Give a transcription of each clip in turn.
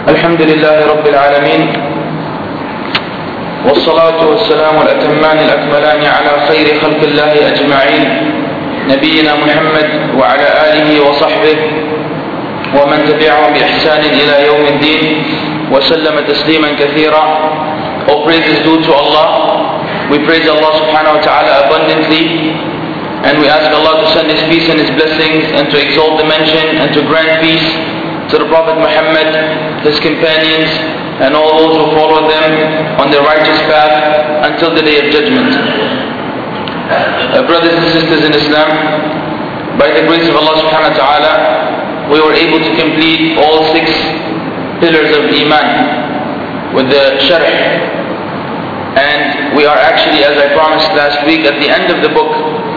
الحمد لله رب العالمين، والصلاة والسلام الأتمان الأكملان على خير خلق الله أجمعين، نبينا محمد وعلى آله وصحبه ومن تبعهم بإحسان إلى يوم الدين وسلم تسليما كثيرا. All praise is due to Allah. We praise Allah subhanahu wa ta'ala abundantly, and we ask Allah to send His peace and His blessings, and to exalt the mention and to grant peace to the Prophet Muhammad, his companions, and all those who follow them on their righteous path until the day of judgment. Brothers and sisters in Islam, by the grace of Allah subhanahu wa ta'ala, we were able to complete all 6 pillars of Iman with the Sharh. And we are actually, as I promised last week, at the end of the book.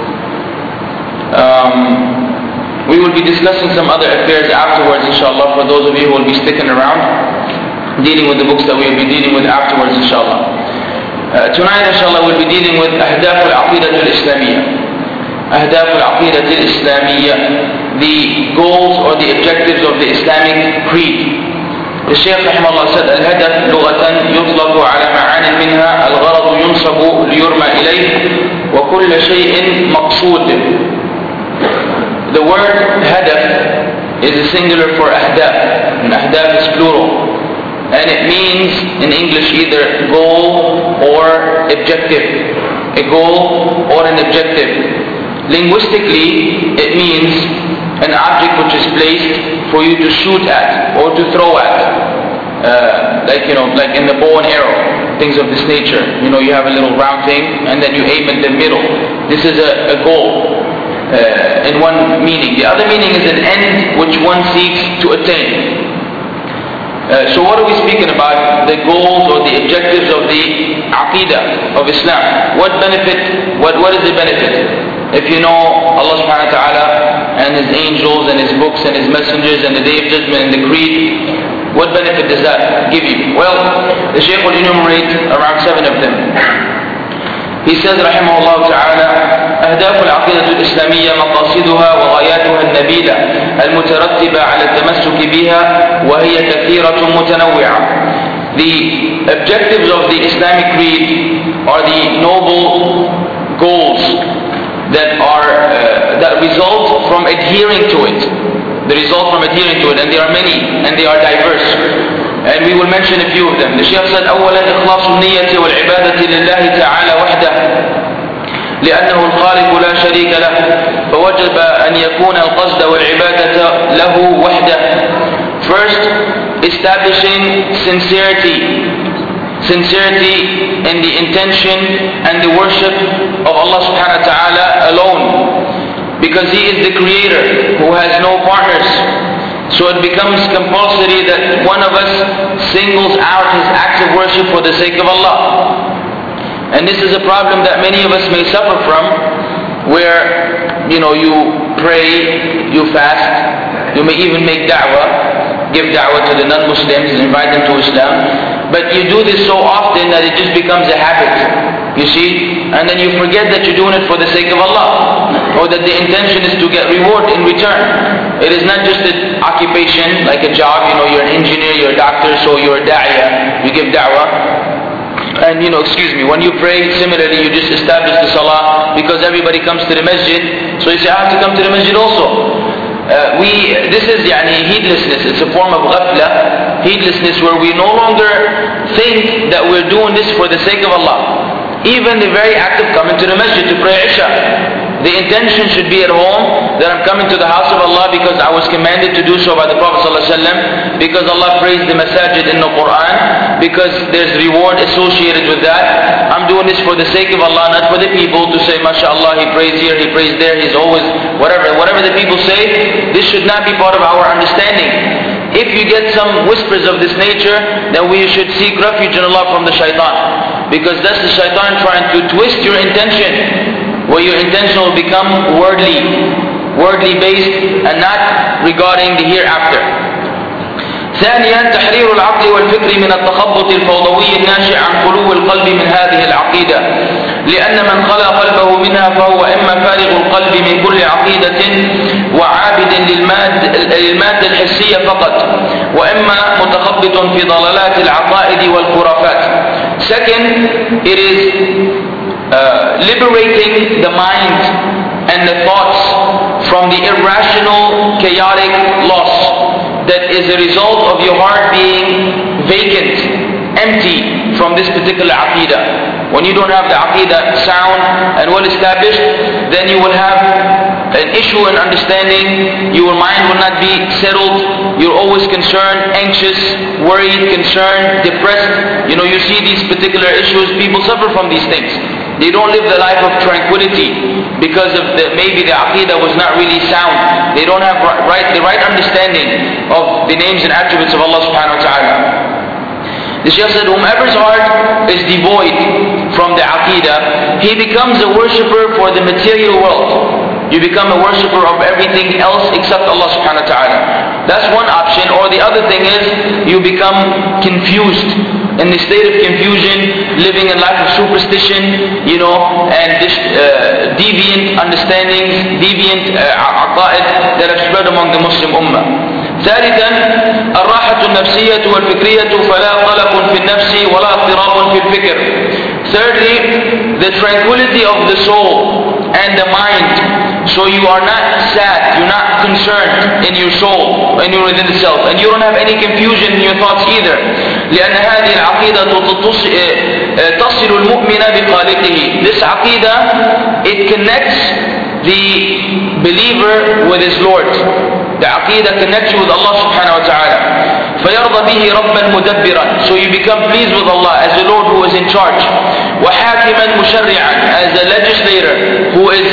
We will be discussing some other affairs afterwards, inshallah, for those of you who will be sticking around, dealing with the books that we will be dealing with afterwards, inshallah. Tonight, inshallah, we'll be dealing with Ahdaf al-Aqidah al-Islamiyya. Ahdaf al-Aqidah al-Islamiyya, the goals or the objectives of the Islamic creed. The Shaykh rahimahullah said, Al-Hadaf lughatan yutlaqu ala ma'anin minha al-gharadu yunsabu liyurma ilayh wa kulla shay'in maqsood. The word hadaf is a singular for ahdaf, and ahdaf is plural. And it means in English either goal or objective. A goal or an objective. Linguistically, it means an object which is placed for you to shoot at or to throw at. Like in the bow and arrow, things of this nature. You have a little round thing and then you aim at the middle. This is a goal. In one meaning. The other meaning is an end which one seeks to attain. So what are we speaking about? The goals or the objectives of the Aqidah of Islam. What benefit, what is the benefit? If you know Allah subhanahu wa ta'ala and His angels and His books and His messengers and the Day of Judgment and the Creed, what benefit does that give you? Well, the Shaykh will enumerate around 7 of them. He says رحمه الله تعالى أهداف العقيدة الإسلامية مقاصدها وغاياتها النبيلة المترتبة على التمسك بها وهي كثيرة متنوعة. The objectives of the Islamic creed are the noble goals that result from adhering to it. They result from adhering to it, and there are many and they are diverse. And we will mention a few of them. The Shaykh said, أولا إخلاص النية والعبادة لله تعالى وحده لأنه الخالق لا شريك له فوجب أن يكون القصد والعبادة له وحده. First, establishing sincerity in the intention and the worship of Allah subhanahu wa ta'ala alone, because He is the creator who has no partners. So it becomes compulsory that one of us singles out his acts of worship for the sake of Allah. And this is a problem that many of us may suffer from, where you pray, you fast, you may even make da'wah, give da'wah to the non-Muslims, invite them to Islam, but you do this so often that it just becomes a habit, you see, and then you forget that you're doing it for the sake of Allah, or that the intention is to get reward in return. It is not just an occupation, like a job, you're an engineer, you're a doctor, so you're a da'iyah, you give da'wah. And when you pray, similarly, you just establish the salah because everybody comes to the masjid, so you say, I have to come to the masjid also. This is heedlessness. It's a form of ghafla, heedlessness, where we no longer think that we're doing this for the sake of Allah. Even the very act of coming to the masjid to pray Isha, the intention should be at home that I'm coming to the house of Allah because I was commanded to do so by the Prophet ﷺ, because Allah praised the masajid in the Quran, because there's reward associated with that. I'm doing this for the sake of Allah, not for the people to say, MashaAllah, he prays here, he prays there, he's always, whatever the people say. This should not be part of our understanding. If you get some whispers of this nature, then we should seek refuge in Allah from the shaitan, because that's the shaitan trying to twist your intention, where your intention will become worldly based and not regarding the hereafter. ثانيا تحرير العقل والفكر من التخبط الفوضوي الناشئ عن خلو القلب من هذه العقيدة، لأن من خلا قلبه منها فهو إما فارغ القلب من كل عقيدة وعابد للمادة الحسية فقط، وإما متخبط في ضلالات العقائد والخرافات. Second, it is liberating the mind and the thoughts from the irrational, chaotic loss that is a result of your heart being vacant, empty from this particular aqidah. When you don't have the aqidah sound and well established, then you will have an issue in understanding. Your mind will not be settled. You're always concerned, anxious, worried, concerned, depressed. You know, you see these particular issues, people suffer from these things. They don't live the life of tranquility because of maybe the aqidah was not really sound. They don't have the right understanding of the names and attributes of Allah subhanahu wa ta'ala. The Shaykh said, whomever's heart is devoid from the aqidah, he becomes a worshipper for the material world. You become a worshipper of everything else except Allah subhanahu wa ta'ala. That's one option. Or the other thing is, you become confused, in the state of confusion, living a life of superstition, you know, and deviant understandings, deviant aqa'id that have spread among the Muslim ummah. ثالثا الراحة النفسية والفكرية فلا قلق في النفس ولا اضطراب في الفكر. Thirdly, the tranquility of the soul and the mind. So you are not sad, you're not concerned in your soul and you're within the self, and you don't have any confusion in your thoughts either. لأن هذه العقيدة تصل المؤمن بخالقه. This aqidah, it connects the believer with his Lord. The aqidah connects you with Allah subhanahu wa ta'ala. فَيَرْضَ بِهِ رَبًّا مُدَبِّرًا. So you become pleased with Allah as the Lord who is in charge. وَحَاكِمًا مُشَرِّعًا. As a legislator who is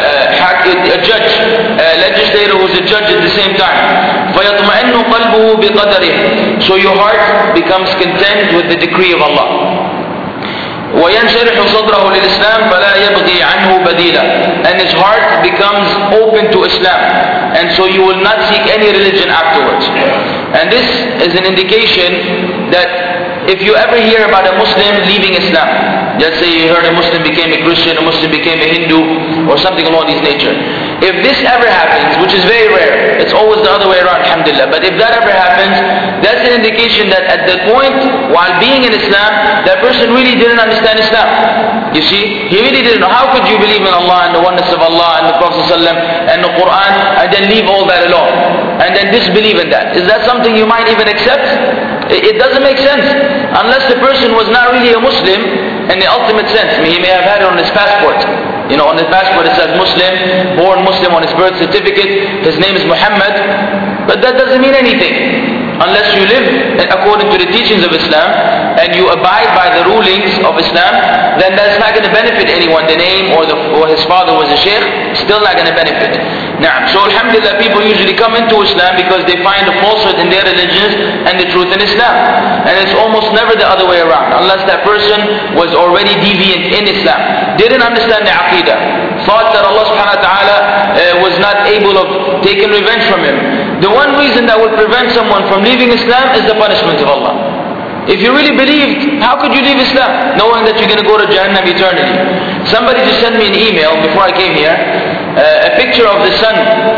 a judge, a legislator who is a judge at the same time. فَيَطْمَئِنُّ قَلْبُهُ بِقَدَرِهِ. So your heart becomes content with the decree of Allah. وَيَنْشَرِحُ صَدْرَهُ لِلْإِسْلَامِ فَلَا يَبْغِي عَنْهُ بَدِيلًا. And his heart becomes open to Islam, and so you will not seek any religion afterwards. And this is an indication that if you ever hear about a Muslim leaving Islam, let's say you heard a Muslim became a Christian, a Muslim became a Hindu, or something along these nature. If this ever happens, which is very rare, it's always the other way around, alhamdulillah, but if that ever happens, that's an indication that at that point, while being in Islam, that person really didn't understand Islam. You see, he really didn't know. How could you believe in Allah and the oneness of Allah and the Prophet ﷺ and the Quran and then leave all that alone and then disbelieve in that? Is that something you might even accept? It doesn't make sense unless the person was not really a Muslim in the ultimate sense. I mean, he may have had it on his passport. You know, on his passport it says Muslim, born Muslim. On his birth certificate, his name is Muhammad. But that doesn't mean anything unless you live according to the teachings of Islam and you abide by the rulings of Islam. Then that's not going to benefit anyone. The name or his father was a sheikh, still not going to benefit. Now, so alhamdulillah, people usually come into Islam because they find a falsehood in their religions and the truth in Islam. And it's almost never the other way around, unless that person was already deviant in Islam, didn't understand the aqidah, thought that Allah subhanahu wa ta'ala was not able of taking revenge from him. The one reason that would prevent someone from leaving Islam is the punishment of Allah. If you really believed, how could you leave Islam knowing that you're going to go to Jahannam eternally? Somebody just sent me an email before I came here, a picture of the sun,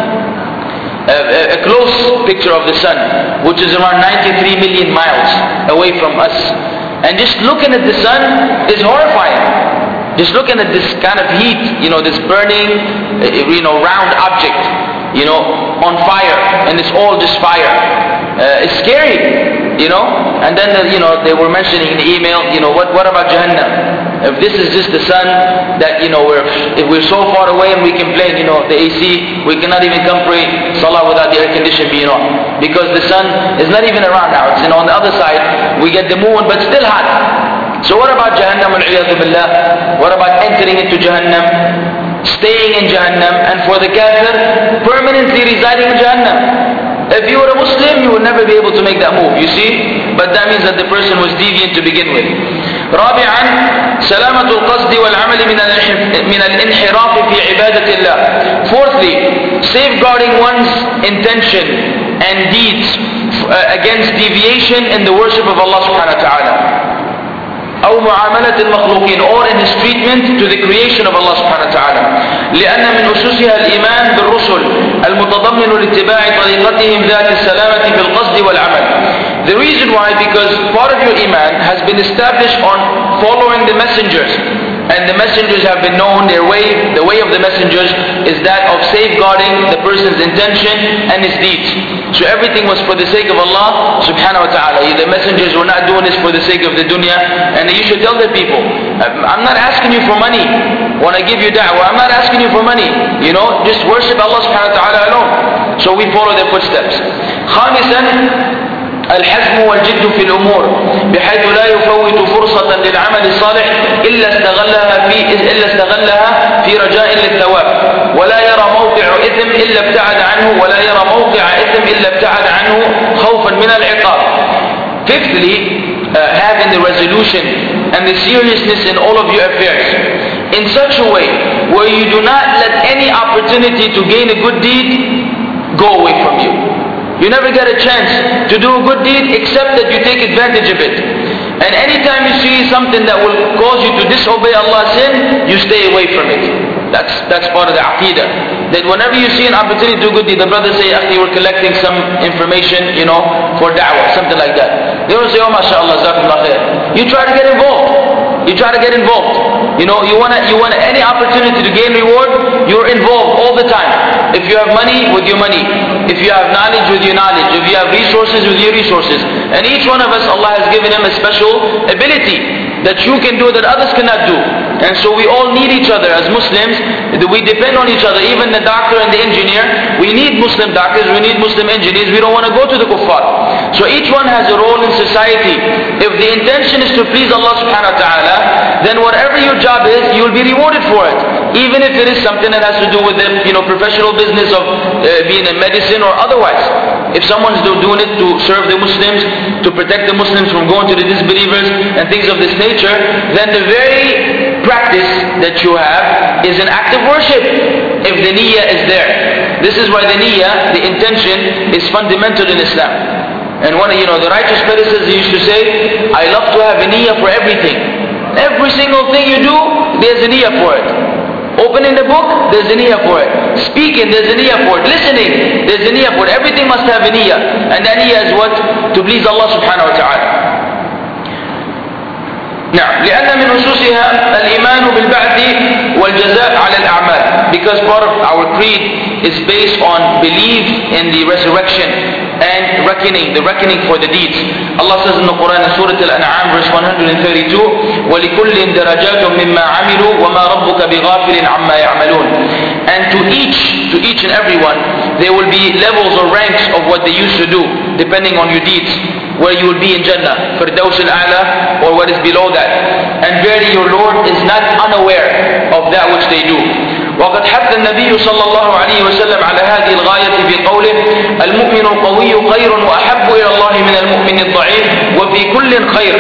a close picture of the sun, which is around 93 million miles away from us. And just looking at the sun is horrifying. Just looking at this kind of heat, you know, this burning, round object, on fire, and it's all just fire. It's scary. And then they were mentioning in the email, what about Jahannam? If this is just the sun that, if we're so far away and we complain, the AC, we cannot even come pray salah without the air condition being on. Because the sun is not even around now. It's on the other side. We get the moon, but still hot. So what about Jahannam al-'iyadhu billah? What about entering into Jahannam? Staying in Jahannam, and for the kafir, permanently residing in Jahannam. If you were a Muslim, you would never be able to make that move, you see? But that means that the person was deviant to begin with. رابعا سلامة القصد والعمل من الانحراف في عبادة الله. Fourthly, safeguarding one's intention and deeds against deviation in the worship of Allah subhanahu wa ta'ala. أو معاملة المخلوقين, or in his treatment to the creation of Allah subhanahu wa ta'ala. لأن من أسسها الإيمان بالرسل المتضمن لاتباع طريقتهم ذات السلامة في القصد والعمل. The reason why, because part of your iman has been established on following the messengers. And the messengers have been known, the way of the messengers is that of safeguarding the person's intention and his deeds. So everything was for the sake of Allah subhanahu wa ta'ala. The messengers were not doing this for the sake of the dunya. And you should tell the people, I'm not asking you for money. When I give you da'wah, I'm not asking you for money. Just worship Allah subhanahu wa ta'ala alone. So we follow their footsteps. خامسا الحزم والجد في الأمور بحيث لا يفوت فرصة للعمل الصالح إلا استغلها في رجاء للثواب ولا يرى موقع إثم إلا ابتعد عنه ولا يرى موقع إثم إلا ابتعد عنه خوفا من العقاب. Fifthly, having the resolution and the seriousness in all of your affairs in such a way where you do not let any opportunity to gain a good deed go away from you. You never get a chance to do a good deed except that you take advantage of it. And anytime you see something that will cause you to disobey Allah's sin, you stay away from it. That's part of the aqidah. That whenever you see an opportunity to do a good deed, the brothers say, we're collecting some information, for da'wah, something like that. They will say, oh mashallah, jazakumullah khair. You try to get involved. You want any opportunity to gain reward, you're involved all the time. If you have money, with your money. If you have knowledge, with your knowledge. If you have resources, with your resources. And each one of us, Allah has given him a special ability that you can do that others cannot do. And so we all need each other as Muslims. We depend on each other. Even the doctor and the engineer, we need Muslim doctors, we need Muslim engineers. We don't want to go to the kuffar. So each one has a role in society. If the intention is to please Allah subhanahu wa ta'ala, then whatever your job is, you will be rewarded for it. Even if it is something that has to do with the professional business of being in medicine or otherwise. If someone's doing it to serve the Muslims, to protect the Muslims from going to the disbelievers and things of this nature, then the very practice that you have is an act of worship if the niyyah is there. This is why the niyyah, the intention, is fundamental in Islam. And one the righteous predecessors used to say, I love to have a niyyah for everything. Every single thing you do, there's a niyyah for it. Opening the book, there's a niyyah for it. Speaking, there's a niyyah for it. Listening, there's a niyyah for it. Everything must have a niyyah. And that niyyah is what? To please Allah subhanahu wa ta'ala. Now, لأن من نصوصها الإيمان بالبعث والجزاء على الأعمال. Because part of our creed is based on belief in the resurrection and the reckoning for the deeds. Allah says in the Quran in Surah Al-An'am verse 132, وَلِكُلٍّ دَرَجَاتٌ مِمَّا عَمِلُوا وَمَا رَبُّكَ بِغَافِلٍ عَمَّا يَعْمَلُونَ. And to each and everyone, there will be levels or ranks of what they used to do, depending on your deeds. Where you will be in Jannah, Firdaus al-A'la, or what is below that. And verily your Lord is not unaware of that which they do. وقد حث النبي صلى الله عليه وسلم على هذه الغاية في قوله المؤمن القوي خير وأحب إلى الله من المؤمن الضعيف وفي كل خير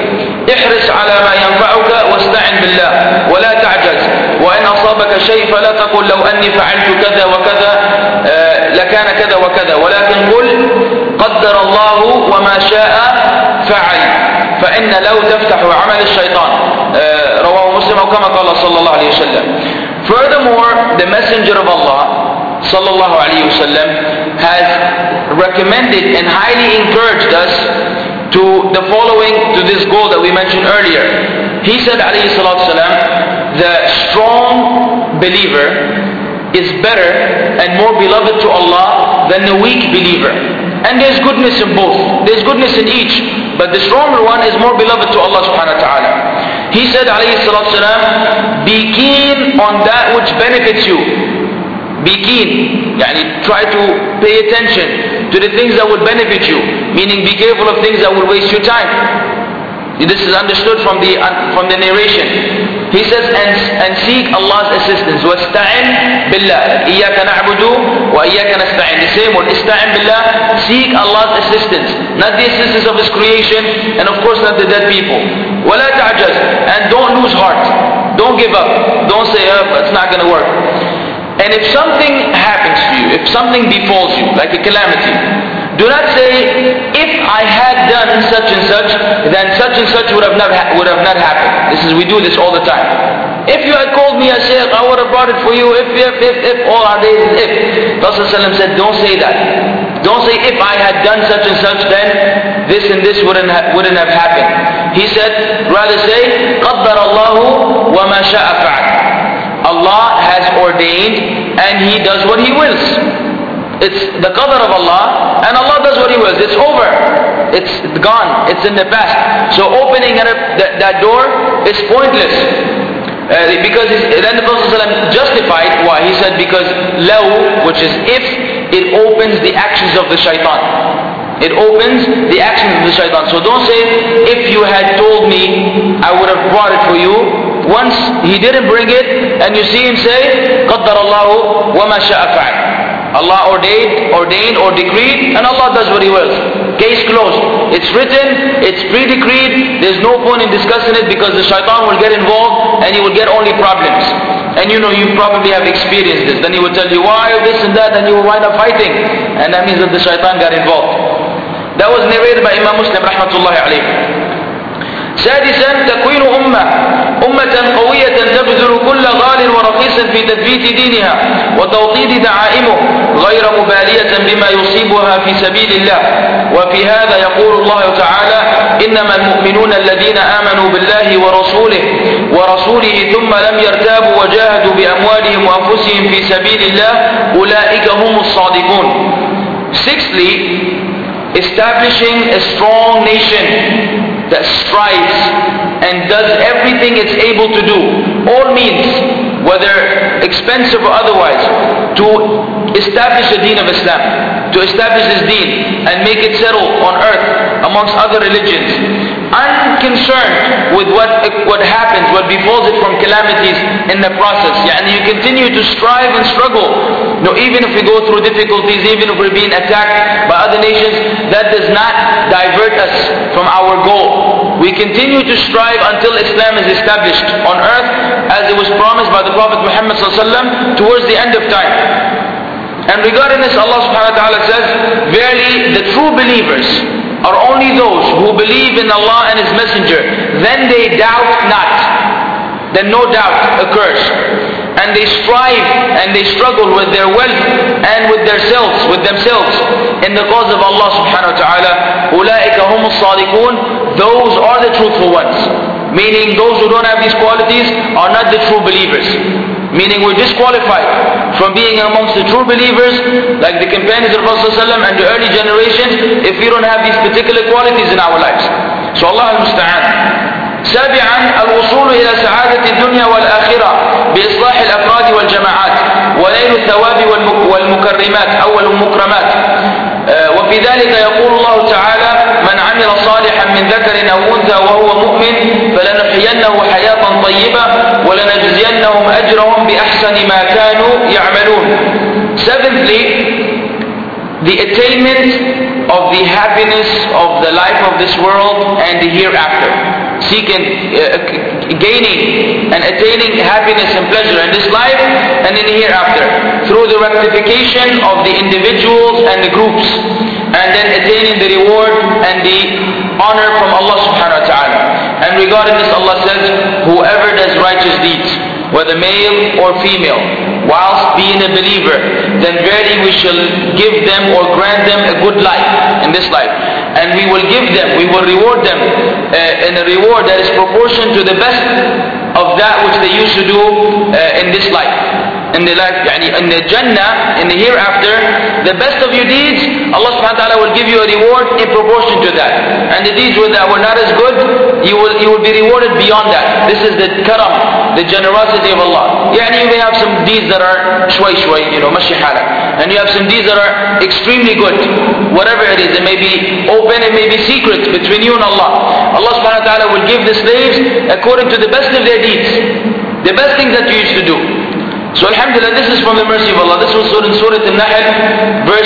احرص على ما ينفعك واستعن بالله ولا تعجز وإن أصابك شيء فلا تقل لو أني فعلت كذا وكذا لكان كذا وكذا ولكن قل قدر الله وما شاء فعل فإن لو تفتح عمل الشيطان رواه مسلم وكما قال صلى الله عليه وسلم. Furthermore, the Messenger of Allah sallallahu alayhi wasallam has recommended and highly encouraged us to the following, to this goal that we mentioned earlier. He said alayhi salatu wasalam, the strong believer is better and more beloved to Allah than the weak believer. And there's goodness in both. There's goodness in each. But the stronger one is more beloved to Allah subhanahu wa ta'ala. He said alayhi salatu wasalam, be keen on that which benefits you. Be keen. Try to pay attention to the things that will benefit you. Meaning be careful of things that will waste your time. This is understood from the narration. He says, and seek Allah's assistance. وَاسْتَعِنْ بِاللَّهِ إِيَّاكَ نَعْبُدُ وَإِيَّاكَ نَسْتَعِنْ. The same word, استعن بالله, seek Allah's assistance. Not the assistance of His creation, and of course not the dead people. وَلَا تَعْجَزْ. And don't lose heart. Don't give up. Don't say, it's not going to work. And if something happens to you, if something befalls you, like a calamity, do not say, if I had done such and such, then such and such would have not happened. We do this all the time. If you had called me a shaykh, I would have brought it for you. If all our days is if. Rasulullah said, don't say that. Don't say, if I had done such and such, then this and this wouldn't have happened. He said, rather say, قَدَّرَ اللَّهُ وَمَا شَاءَ فَعَلَ. Allah has ordained and He does what He wills. It's the qadr of Allah, and Allah does what He wills. It's over. It's gone. It's in the past. So opening that door is pointless. Because then the Prophet ﷺ justified why. He said because law, which is if, it opens the actions of the shaitan. It opens the actions of the shaitan. So don't say, if you had told me, I would have brought it for you. Once he didn't bring it, and you see him say, قَدَّرَ اللَّهُ وَمَا شَاءَ فَعَلَ. Allah ordained or decreed, and Allah does what He wills. Case closed. It's written, it's pre-decreed, there's no point in discussing it because the shaitan will get involved and he will get only problems. And you probably have experienced this. Then he will tell you, why this and that, and you will wind up fighting. And that means that the shaitan got involved. That was narrated by Imam Muslim rahmatullahi alayhi. سادسا تكوين أمة قوية تبذل كل غال ورخيص في تثبيت دينها وتوطيد دعائمه غير مبالية بما يصيبها في سبيل الله. وفي هذا يقول الله تعالى إنما المؤمنون الذين آمنوا بالله ورسوله ثم لم يرتابوا وجاهدوا بأموالهم وأنفسهم في سبيل الله أولئك هم الصادقون. Sixthly, establishing a strong nation that strives and does everything it's able to do, all means, whether expensive or otherwise, to establish the deen of Islam, to establish this deen and make it settle on earth amongst other religions, unconcerned with what happens, what befalls it from calamities in the process. Yani you continue to strive and struggle. Even if we go through difficulties, even if we're being attacked by other nations, that does not divert us from our goal. We continue to strive until Islam is established on earth, as it was promised by the Prophet Muhammad ﷺ towards the end of time. And regarding this, Allah subhanahu wa ta'ala says, verily the true believers are only those who believe in Allah and His Messenger. Then they doubt not. Then no doubt occurs. And they strive and they struggle with their wealth and with themselves in the cause of Allah subhanahu wa ta'ala. أُولَٰئِكَ هُمُ الصَّادِقُونَ. Those are the truthful ones. Meaning those who don't have these qualities are not the true believers. Meaning we're disqualified from being amongst the true believers, like the companions of Rasulullah ﷺ and the early generations, if we don't have these particular qualities in our lives. So Allah al-Musta'an. سابعا الوصول إلى سعادة الدنيا والآخرة بإصلاح الأفراد والجماعات ونيل الثواب والمكرمات أو المكرمات. وفي ذلك يقول الله تعالى من عمل صالحا من ذكر أو أنثى وهو مؤمن فلنحيينه حياة طيبة ولنجزينهم أجرهم بأحسن ما كانوا يعملون. Seventhly, the attainment of the happiness of the life of this world and the hereafter. Gaining and attaining happiness and pleasure in this life and in the hereafter through the rectification of the individuals and the groups, and then attaining the reward and the honor from Allah subhanahu wa ta'ala. And regarding this, Allah says, whoever does righteous deeds, whether male or female, whilst being a believer, then verily we shall give them or grant them a good life in this life. And we will give them, we will reward them in a reward that is proportioned to the best of that which they used to do in this life. In the life, in the Jannah, in the hereafter, the best of your deeds, Allah subhanahu wa ta'ala will give you a reward in proportion to that. And the deeds that were not as good, you will be rewarded beyond that. This is the karam, the generosity of Allah. You may have some deeds that are shway, mashi hala. And you have some deeds that are extremely good. Whatever it is, it may be open, it may be secret between you and Allah. Allah subhanahu wa ta'ala will give the slaves according to the best of their deeds. The best things that you used to do. So alhamdulillah, this is from the mercy of Allah. This was in Surah Al-Nahl, verse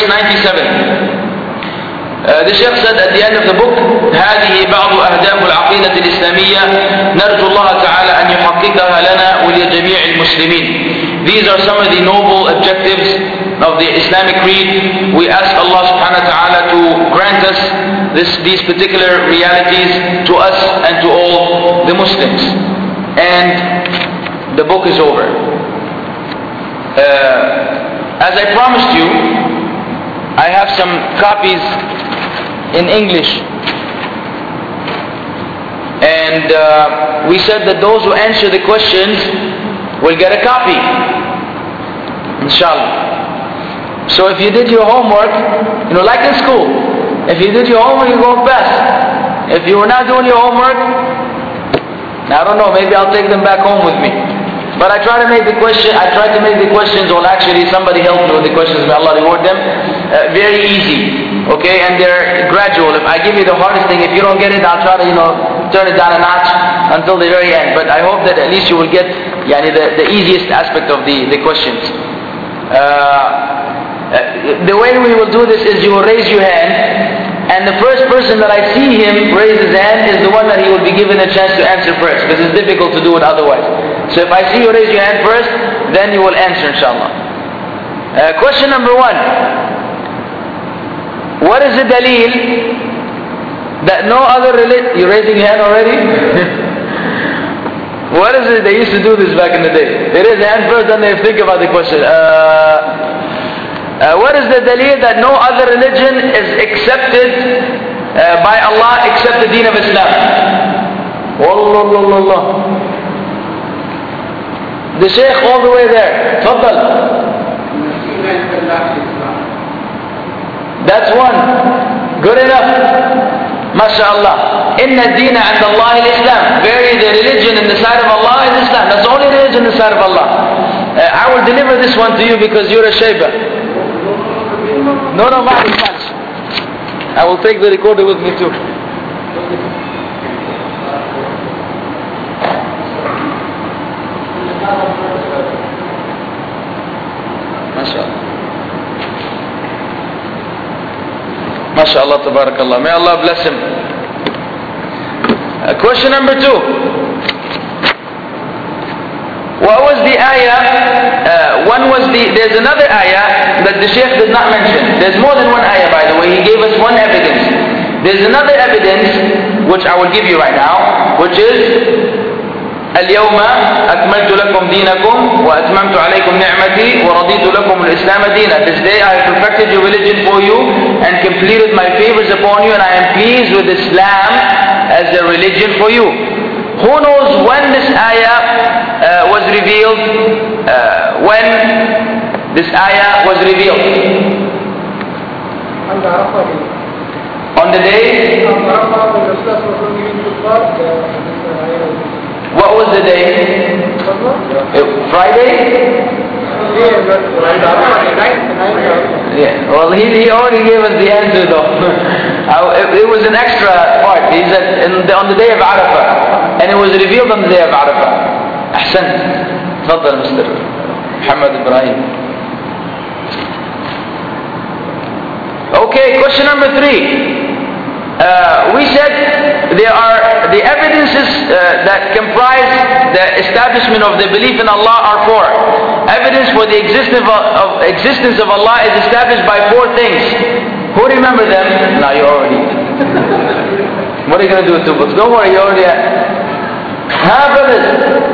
97. The Shaykh said at the end of the book, هذه بعض أهداف العقيدة الإسلامية نرجو الله تعالى أن يحققها لنا ولجميع المسلمين. These are some of the noble objectives of the Islamic creed. We ask Allah subhanahu wa ta'ala to grant us these particular realities to us and to all the Muslims. And the book is over. As I promised you, I have some copies in English And we said that those who answer the questions will get a copy, inshallah. So if you did your homework, like in school, if you did your homework, you go best. If you were not doing your homework, I don't know, maybe I'll take them back home with me. But I tried to make the questions, or actually somebody helped me with the questions, may Allah reward them, very easy. Okay, and they're gradual. If I give you the hardest thing, if you don't get it, I'll try to, turn it down a notch until the very end. But I hope that at least you will get the easiest aspect of the questions. The way we will do this is you will raise your hand, and the first person that I see him raise his hand is the one that he will be given a chance to answer first, because it's difficult to do it otherwise. So if I see you raise your hand first, then you will answer, inshallah. Question number 1. What is the dalil that no other religion... You're raising your hand already? What is it? They used to do this back in the day. They raise their hand first, then they think about the question. What is the dalil that no other religion is accepted by Allah except the deen of Islam? Wallah. The Shaykh all the way there. Tfaddal. That's one. Good enough. MashaAllah. Inna deena and Allah al-Islam. Very, the religion in the sight of Allah is Islam. That's the only religion in the sight of Allah. I will deliver this one to you because you're a Shayba. No, much. I will take the recorder with me too. MashaAllah, tabarakallah. May Allah bless him. Question number 2. What was the ayah? There's another ayah that the Shaykh did not mention. There's more than one ayah, by the way. He gave us one evidence. There's another evidence, which I will give you right now, which is اليوم أكملت لكم دينكم وأتممت عليكم نعمتي ورضيت لكم الإسلام دينا. This day I have perfected your religion for you and completed my favors upon you, and I am pleased with Islam as a religion for you. Who knows when this ayah was revealed? When this ayah was revealed? On the day? What was the day? Friday? Yeah. Well, he already gave us the answer though. It was an extra part. He said on the day of Arafah, and it was revealed on the day of Arafah. Ahsan. Tfaddal, Mr. Muhammad Ibrahim. Okay, question number 3. We said there are the evidences that comprise the establishment of the belief in Allah are 4. Evidence for the existence of Allah is established by 4 things. Who remember them? No, you already. What are you going to do with 2 books? Don't worry, you already have. Brothers?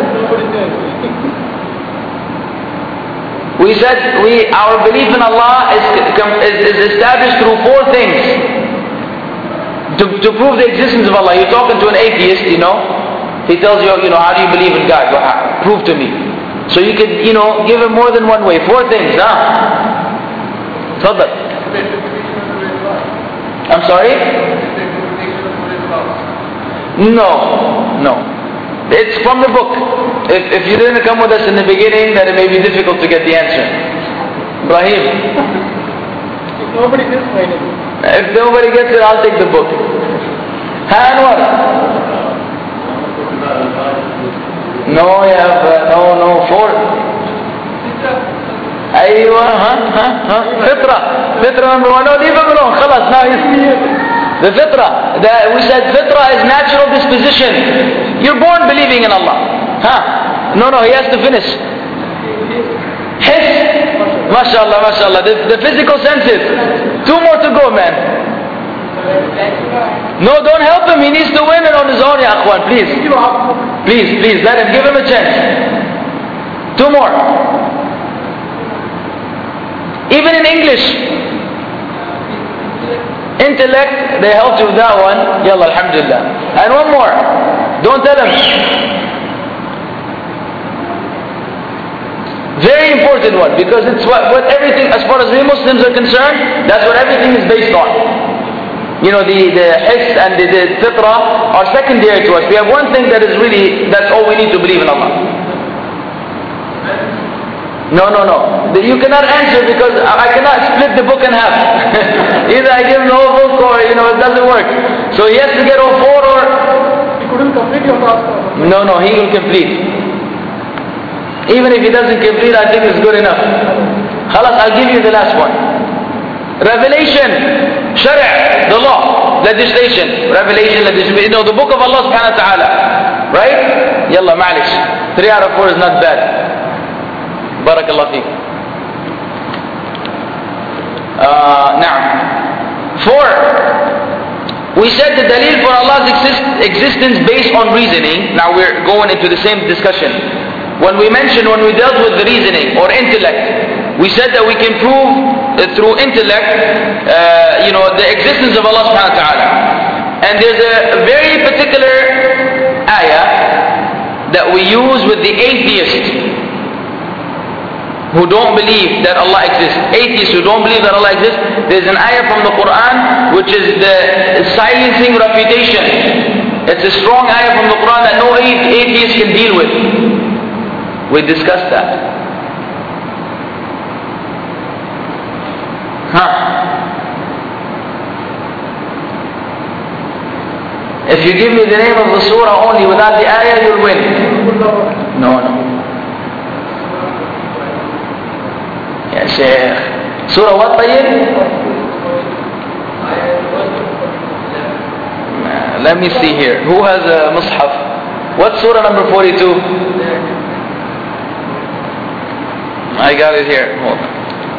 We said our belief in Allah is established through 4 things. To prove the existence of Allah. You're talking to an atheist, He tells you, how do you believe in God? Well, prove to me. So you could, give him more than one way. 4 things, Tfaddal. I'm sorry? No. It's from the book. If you didn't come with us in the beginning, then it may be difficult to get the answer. Ibrahim. If nobody gets it. If nobody gets it, I'll take the book. Anwar. No, you have, no, 4. Aywa, Fitra number 1. No, leave him alone. Khalas, now the Fitra. We said Fitra is natural disposition. You're born believing in Allah. No, he has to finish. His. MashaAllah. The physical senses. 2 more to go, man. No, don't help him. He needs to win it on his own, ya akhwan. Please, let him. Give him a chance. 2 more. Even in English. Intellect, they helped you with that one. Yalla, alhamdulillah. And one more. Don't tell them. Very important one, because it's what everything, as far as we Muslims are concerned, that's what everything is based on. You know, the hiss and the fitrah are secondary to us. We have one thing that is really, that's all we need to believe in Allah. No. You cannot answer because I cannot split the book in half. Either I give him the whole book or, it doesn't work. So he has to get all 4 or... He couldn't complete your task. No, he will complete. Even if he doesn't complete, I think it's good enough. Khalas, I'll give you the last one. Revelation, Shari', the law, legislation, revelation, legislation, the book of Allah subhanahu wa ta'ala. Right? Yalla, ma'alish. 3 out of 4 is not bad. Barakallah feek. Now, 4. We said the dalil for Allah's existence based on reasoning. Now we're going into the same discussion. When we dealt with the reasoning or intellect, we said that we can prove through intellect, the existence of Allah subhanahu wa ta'ala. And there's a very particular ayah that we use with the atheists who don't believe that Allah exists. Atheists who don't believe that Allah exists, there's an ayah from the Quran which is the silencing refutation. It's a strong ayah from the Quran that no atheist can deal with. We discussed that. If you give me the name of the surah only without the ayah, you'll win. No. Ya Shaykh. Surah what, Tayyib? Let me see here. Who has a mushaf? What surah number 42? I got it here. Hold on.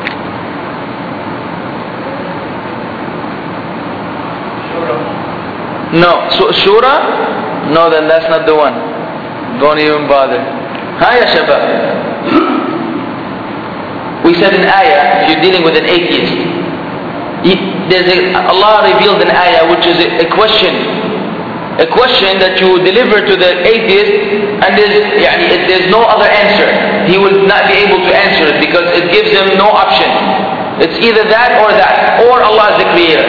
No. Shura? No, then that's not the one. Don't even bother. Hiya Shabab. We said an ayah, if you're dealing with an atheist. Allah revealed an ayah which is a question. A question that you deliver to the atheist, and there's no other answer. He will not be able to answer it because it gives him no option. It's either that, or Allah is the creator.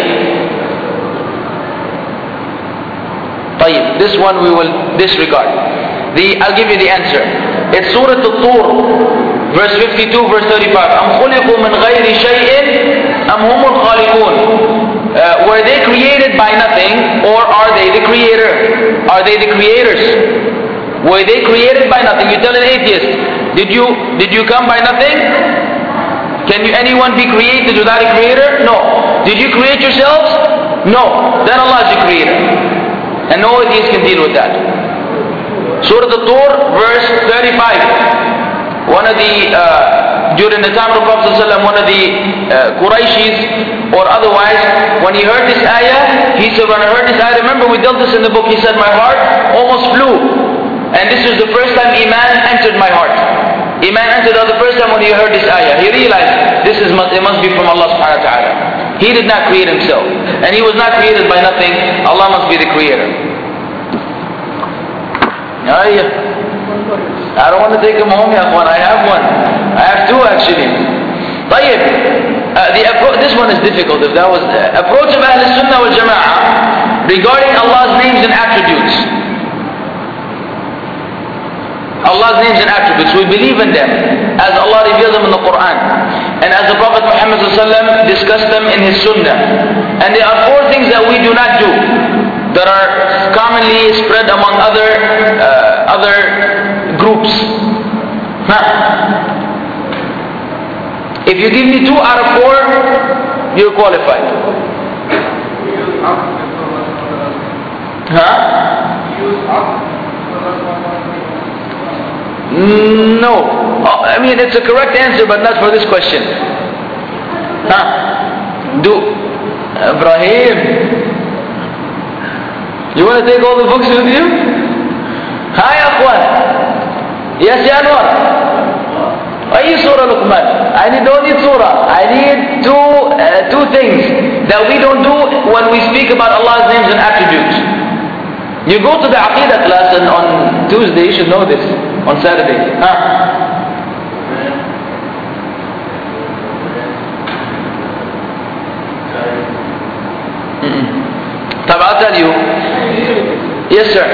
طيب, this one we will disregard. I'll give you the answer. It's Surah At-Tur, verse 52, verse 35. أَمْ خُلِقُوا مِنْ غَيْرِ شَيْءٍ أَمْ هُمُ الْخَالِقُونَ. Were they created by nothing, or are they the creator? Are they the creators? Were they created by nothing? You tell an atheist, did you come by nothing? Can anyone be created without a creator? No. Did you create yourselves? No. Then Allah is the creator. And no atheist can deal with that. Surah At-Tur, verse 35. One of the, during the time of the Prophet ﷺ, one of the Qurayshis or otherwise, when he heard this ayah, he said, when I heard this ayah, remember we dealt this in the book, he said, my heart almost flew. And this was the first time Iman entered my heart. Iman entered the first time when he heard this ayah. He realized it must be from Allah subhanahu wa ta'ala. He did not create himself. And he was not created by nothing. Allah must be the creator. I don't want to take him home, ya akhwan. I have one. I have 2 actually. طيب, this one is difficult. If that was approach of Ahl Sunnah wal Jama'ah regarding Allah's names and attributes. Allah's names and attributes, we believe in them as Allah revealed them in the Quran, and as the Prophet Muhammad ﷺ discussed them in his Sunnah. And there are 4 things that we do not do that are commonly spread among other groups. If you give me 2 out of 4, you're qualified. No. I mean, it's a correct answer, but not for this question. Ibrahim, you want to take all the books with you? Hi, Akhwan. Yes, Yanwar. أي سورة لقمان. don't need surah. I need two things that we don't do when we speak about Allah's names and attributes. You go to the Aqidah class and on Tuesday, you should know this. On Saturday. I'll tell you. Yes, sir.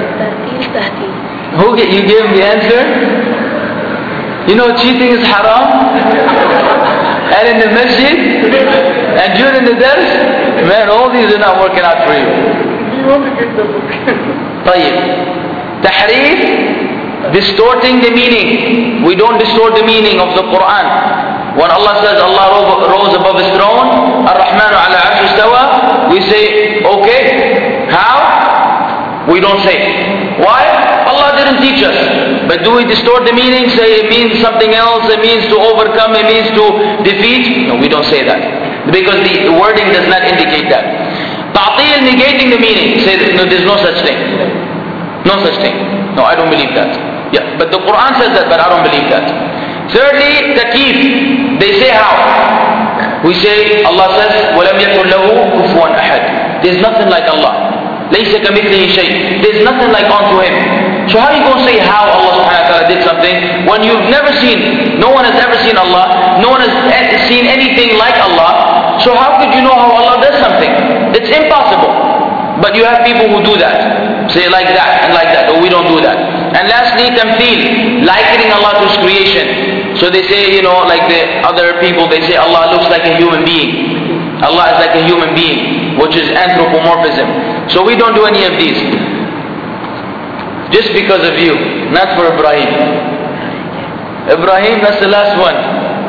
Who you gave him the answer? You know cheating is haram? And in the masjid? And during the dars? Man, all these are not working out for you. You want to get the book. طيب. Tahrif, distorting the meaning. We don't distort the meaning of the Quran. When Allah says Allah rose above His throne, Ar-Rahmanu ala arsh istawa, we say, okay. How? We don't say. Why? Allah didn't teach us. But do we distort the meaning? Say it means something else, it means to overcome, it means to defeat? No, we don't say that. Because the wording does not indicate that. Ta'til, negating the meaning. Say no, there's no such thing. No such thing. No, I don't believe that. Yeah, but the Quran says that, but I don't believe that. Thirdly, takeef. They say how? We say, Allah says, وَلَمْ يَكُنْ لَهُ كُفُوًا أَحَدٍ. There's nothing like Allah. لَيْسَ كَمِثْلِهِ شَيْءٍ. There's nothing like unto Him. So how are you going to say how Allah subhanahu wa ta'ala did something when you've never seen, no one has ever seen Allah, no one has seen anything like Allah, so how could you know how Allah does something? It's impossible. But you have people who do that. Say like that and like that. Oh, we don't do that. And lastly, tamtheel, likening Allah to His creation. So they say, like the other people, they say Allah looks like a human being. Allah is like a human being, which is anthropomorphism. So we don't do any of these. Just because of you, not for Ibrahim. Ibrahim, that's the last one.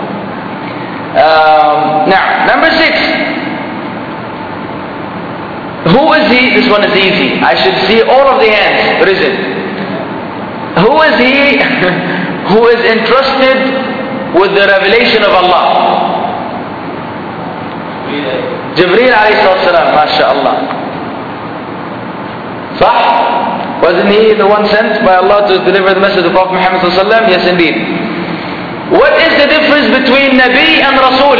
Now, number 6. Who is he? This one is easy. I should see all of the hands risen. Who is he who is entrusted with the revelation of Allah? Jibreel alayhi salam, mashallah. Sah? Wasn't he the one sent by Allah to deliver the message of Prophet Muhammad sallallahu alaihi wasallam? Yes, indeed. What is the difference between Nabi and Rasul?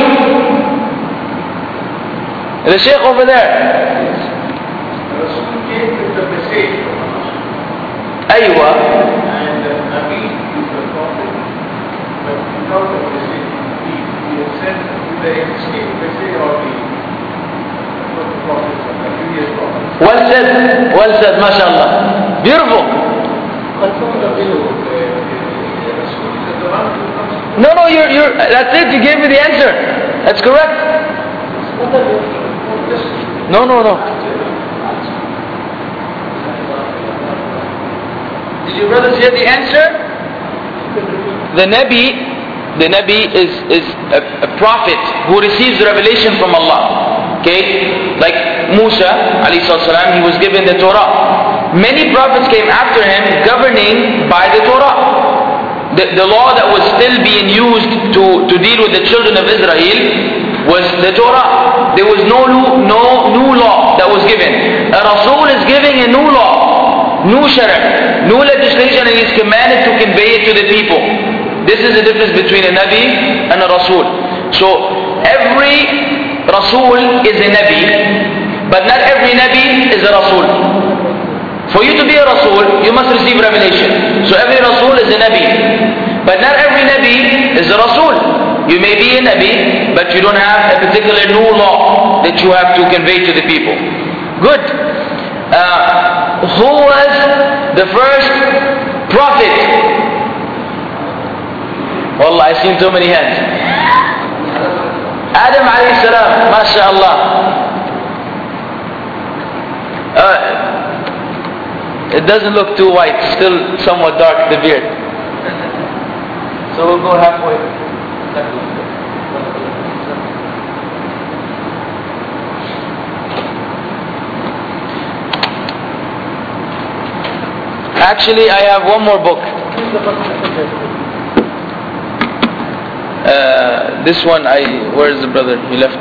The Shaykh over there. Rasul came with the message from Allah. Aywa. And Nabi is the prophet, but without the message, he was sent with the existing message or the prophets, the previous prophets. Well said, mashallah. Beautiful. No, that's it, you gave me the answer. That's correct. No. Did you brothers hear the answer? The Nabi is a prophet who receives revelation from Allah. Okay? Like Musa alayhi salam, he was given the Torah. Many prophets came after him governing by the Torah. The law that was still being used to deal with the children of Israel was the Torah. There was no new law that was given. A Rasul is giving a new law, new shara, new legislation, and he is commanded to convey it to the people. This is the difference between a Nabi and a Rasul. So every Rasul is a Nabi, but not every Nabi is a Rasul. For you to be a Rasul, you must receive revelation. So every Rasul is a Nabi, but not every Nabi is a Rasul. You may be a Nabi, but you don't have a particular new law that you have to convey to the people. Good. Who was the first prophet? Wallah, I've seen so many hands. Adam alayhi salam, mashallah. It doesn't look too white, still somewhat dark, the beard. So we'll go halfway. Actually, I have one more book. This one, where is the brother? He left.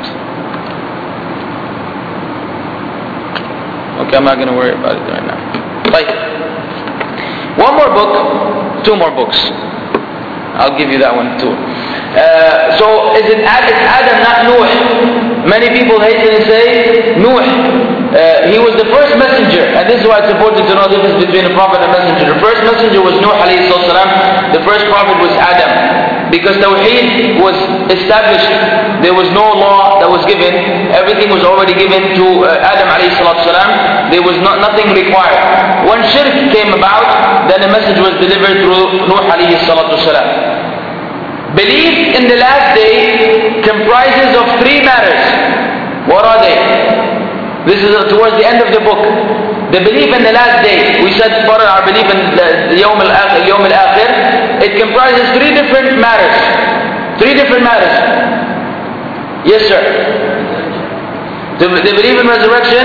Okay, I'm not going to worry about it right now. Right. One more book, two more books. I'll give you that one too. So is it it's Adam, not Nuh? Many people hasten and say Nuh. He was the first messenger, and this is why it's important to know the difference between a prophet and a messenger. The first messenger was Nuh alayhi salam. The first prophet was Adam, because Tawheed was established. There was no law that was given. Everything was already given to Adam alayhi salam. There was nothing required. When shirk came about, then a message was delivered through Nuh alayhi salam. Belief in the last day comprises of 3 matters. What are they? This is towards the end of the book. The belief in the last day. We said part of our belief in the Yawm al-Akhir. It comprises 3 different matters. 3 different matters. Yes, sir. The belief in resurrection.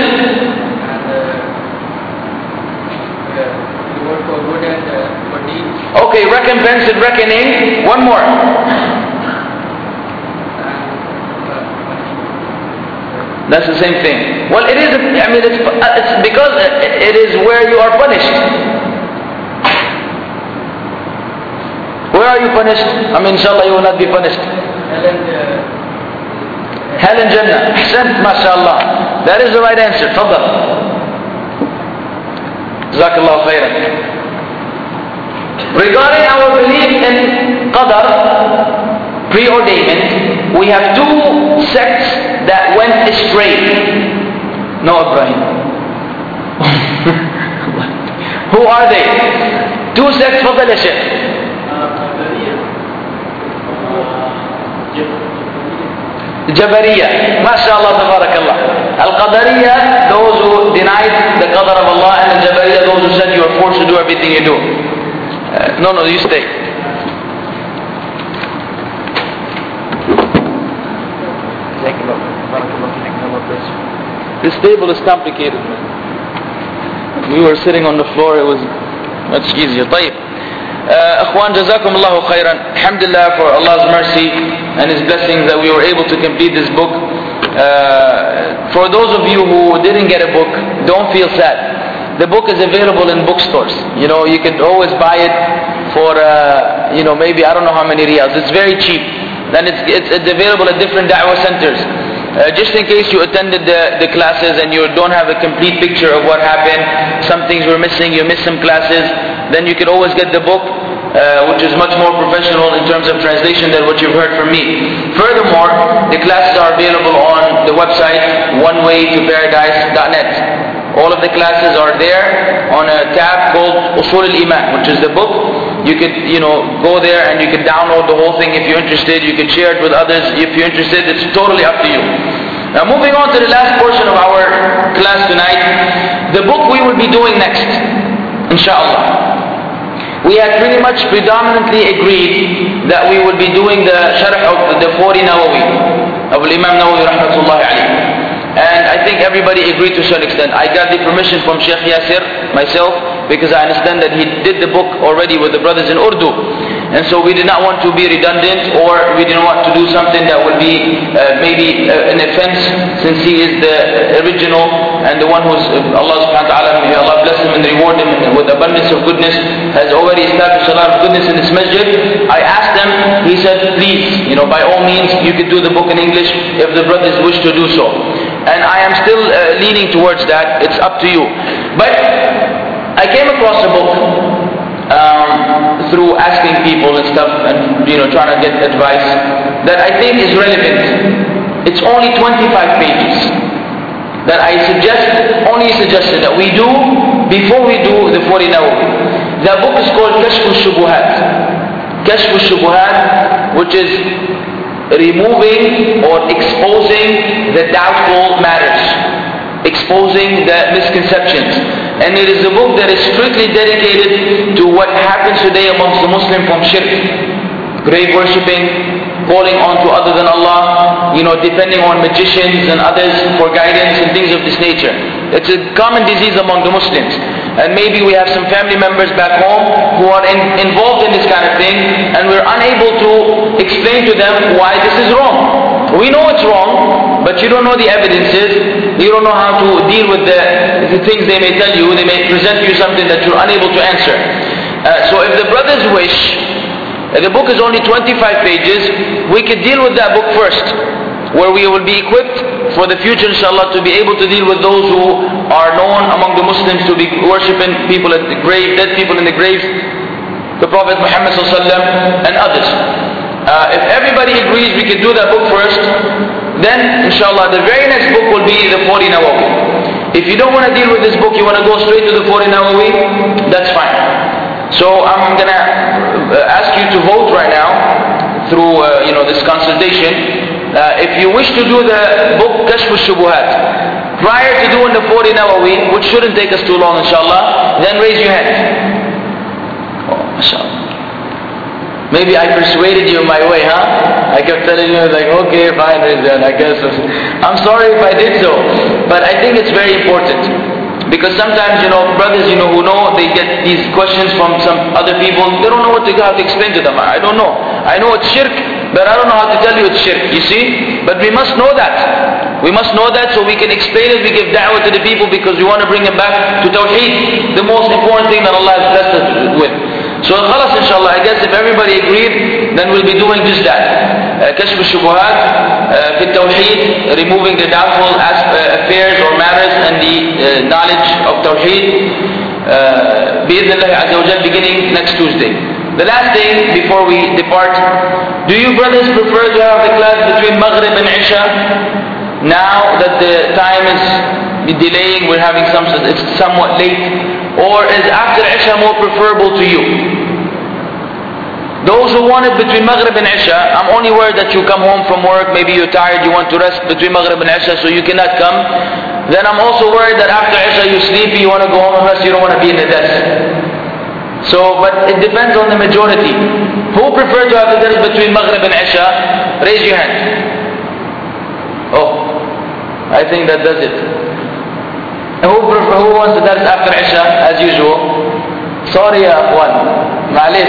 Okay, recompense and reckoning. One more. That's the same thing. Well, it is. I mean, it's because it is where you are punished. Where are you punished? I mean, inshallah, you will not be punished. Hell and Jannah. Ahsant, mashallah. That is the right answer. Tafadhal. Jazakallahu khairan. Regarding our belief in Qadar, preordainment, we have 2 sects that went astray. No, Ibrahim. Who are they? 2 sects, Fadal ya Shaykh. Jabariya. MashaAllah, tabarakallah. Al-Qadariya, those who denied the Qadar of Allah, and Al-Jabariya, those who said you are forced to do everything you do. No, you stay. This table is complicated. We were sitting on the floor, it was much easier. طيب. Akhwan, jazakum Allahu khairan. Alhamdulillah for Allah's mercy and His blessings that we were able to complete this book. For those of you who didn't get a book, don't feel sad. The book is available in bookstores. You know, you can always buy it for, maybe I don't know how many riyals. It's very cheap. Then it's available at different da'wah centers. Just in case you attended the classes and you don't have a complete picture of what happened, some things were missing, you missed some classes, then you can always get the book, which is much more professional in terms of translation than what you've heard from me. Furthermore, the classes are available on the website onewaytoparadise.net. All of the classes are there on a tab called Usul al-Iman, which is the book. You could, go there and you could download the whole thing if you're interested. You could share it with others if you're interested. It's totally up to you. Now moving on to the last portion of our class tonight, the book we will be doing next, inshallah. We had pretty much predominantly agreed that we will be doing the sharh of the 40 Nawawi, of Imam Nawawi rahmatullahi alayhi. And I think everybody agreed to a certain extent. I got the permission from Sheikh Yasir, myself, because I understand that he did the book already with the brothers in Urdu. And so we did not want to be redundant, or we didn't want to do something that would be maybe an offense, since he is the original and the one who's, Allah subhanahu wa ta'ala, may Allah bless him and reward him with abundance of goodness, has already established a lot of goodness in this masjid. I asked him, he said, please, by all means, you could do the book in English if the brothers wish to do so. And I am still leaning towards that. It's up to you. But I came across a book through asking people and stuff, and trying to get advice that I think is relevant. It's only 25 pages that I suggested that we do before we do the 40 Nawawi. The book is called Kashf al-Shubuhat. Kashf al-Shubuhat, which is removing or exposing the doubtful matters, exposing the misconceptions. And it is a book that is strictly dedicated to what happens today amongst the Muslims from shirk, grave worshipping, calling on to other than Allah, depending on magicians and others for guidance and things of this nature. It's a common disease among the Muslims. And maybe we have some family members back home who are involved in this kind of thing, and we're unable to explain to them why this is wrong. We know it's wrong, but you don't know the evidences, you don't know how to deal with the things they may tell you. They may present you something that you're unable to answer. So if the brothers wish, The book is only 25 pages. We could deal with that book first, where we will be equipped for the future, inshallah, to be able to deal with those who are known among the Muslims to be worshipping people at the grave, dead people in the graves, the Prophet Muhammad ﷺ and others. If everybody agrees we can do that book first, then inshallah the very next book will be the 40 Nawawi. If you don't want to deal with this book, you want to go straight to the 40 Nawawi, that's fine. So I'm going to ask you to vote right now through this consultation. If you wish to do the book Kashf al-Shubuhat prior to doing the 40 Nawawi, which shouldn't take us too long inshallah, then raise your hand. Oh, mashallah. Maybe I persuaded you my way, huh? I kept telling you like, okay, fine, I guess. I'm sorry if I did so. But I think it's very important. Because sometimes, brothers, who know, they get these questions from some other people. They don't know how to explain to them. I don't know. I know it's shirk, but I don't know how to tell you it's shirk. You see? But we must know that. We must know that so we can explain it. We give da'wah to the people because we want to bring them back to Tawheed, the most important thing that Allah has blessed us with. So khalas inshallah, I guess if everybody agreed, then we'll be doing just that. Kashf al-Shubuhat, fi Tawheed, removing the doubtful affairs or matters and the knowledge of Tawheed, bi-idhnillah azza wa jal, beginning next Tuesday. The last thing before we depart, do you brothers prefer to have the class between Maghrib and Isha? Now that the time is delaying, we're having it's somewhat late. Or is after Isha more preferable to you? Those who want it between Maghrib and Isha, I'm only worried that you come home from work, maybe you're tired, you want to rest between Maghrib and Isha, so you cannot come. Then I'm also worried that after Isha you're sleepy, you want to go home and rest, you don't want to be in the desk. So, but it depends on the majority. Who prefer to have the dars between Maghrib and Isha? Raise your hand. Oh, I think that does it. Who wants the dars after Isha, as usual? Sorry, ya akhwan. Ma'alesh,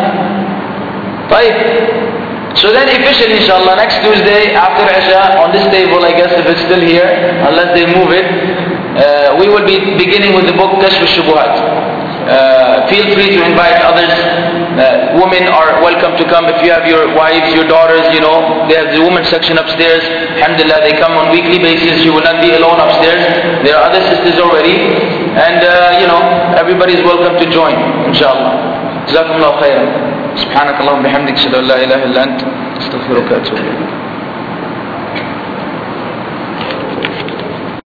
So then officially, inshallah, next Tuesday after Isha, on this table, I guess, if it's still here, unless they move it, we will be beginning with the book Kashf al-Shubuhat. Feel free to invite others. Women are welcome to come. If you have your wives, your daughters, they have the women's section upstairs. Alhamdulillah, they come on weekly basis. You will not be alone upstairs. There are other sisters already. And, everybody is welcome to join, inshallah. Jazakumullah khairan. سبحانك اللهم وبحمدك اشهد ان لا اله الا انت استغفرك واتوب اليك